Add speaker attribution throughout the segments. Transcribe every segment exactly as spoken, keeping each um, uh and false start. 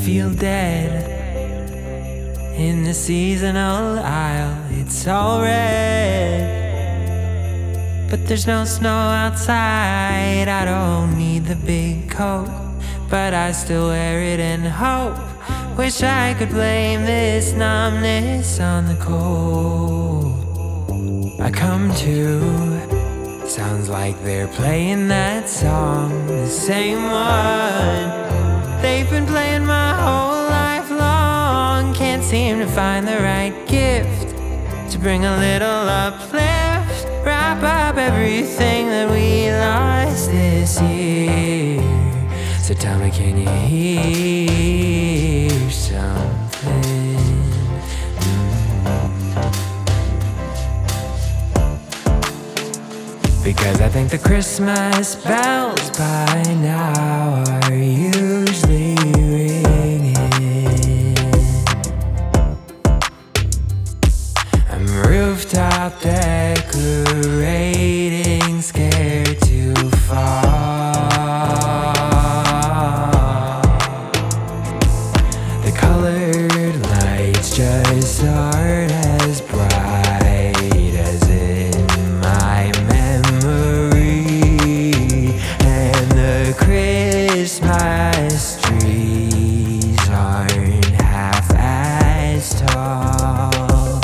Speaker 1: feel dead in the seasonal aisle. It's all red, but there's no snow outside. I don't need the big coat, but I still wear it and hope. Wish I could blame this numbness on the cold. I come to, sounds like they're playing that song, the same one they've been playing my whole life long. Can't seem to find the right gift to bring a little uplift, wrap up everything that we lost this year. So tell me, can you hear something? Because I think the Christmas bells by now are usually ringing. I'm rooftop decorating, scared to fall. The colored lights just aren't as bright as in my Christmas trees aren't half as tall.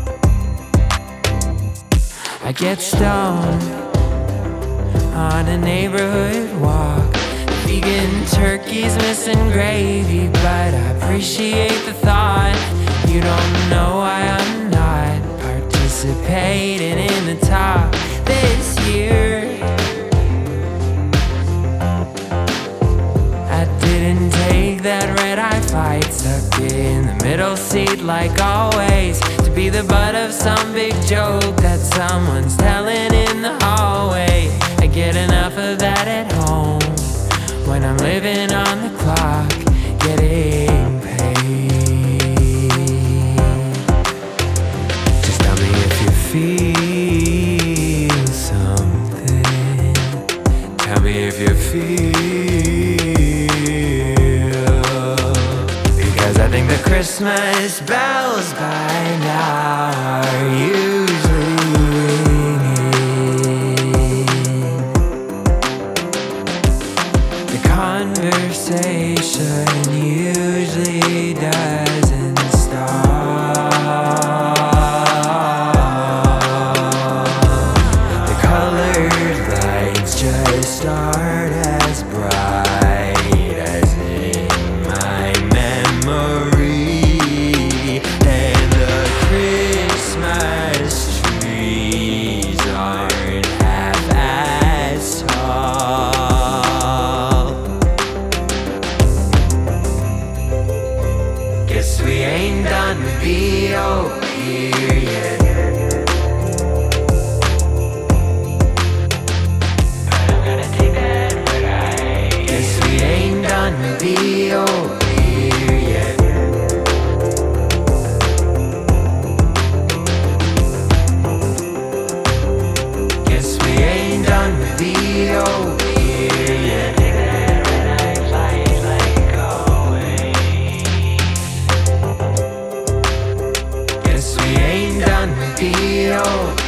Speaker 1: I get stoned on a neighborhood walk. Vegan turkey's missing gravy, but I appreciate the thought. You don't know why I'm not participating in the talk this year. Didn't take that red-eye fight, stuck in the middle seat like always, to be the butt of some big joke that someone's telling in the hallway. I get enough of that at home when I'm living on the clock, getting paid. Just tell me if you feel something. Tell me if you feel. I think the Christmas bells by now are usually ringing. The conversation usually doesn't stop. The colored lights just aren't as bright as in my memory, and the Christmas trees aren't half as tall. Guess we ain't done with B O here yet. But I'm gonna take that right. Guess we ain't done with B O here yet. Guess we ain't done with B O here yet. Guess we ain't done with B O